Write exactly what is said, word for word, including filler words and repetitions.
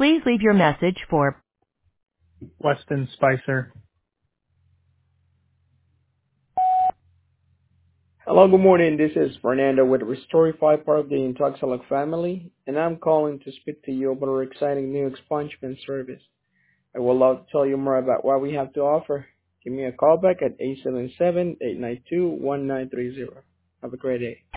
Please leave your message for Weston Spicer. Hello, good morning. This is Fernando with Restorify, part of the Intoxilog family, and I'm calling to speak to you about our exciting new expungement service. I would love to tell you more about what we have to offer. Give me a call back at eight seven seven, eight nine two, one nine three zero. Have a great day.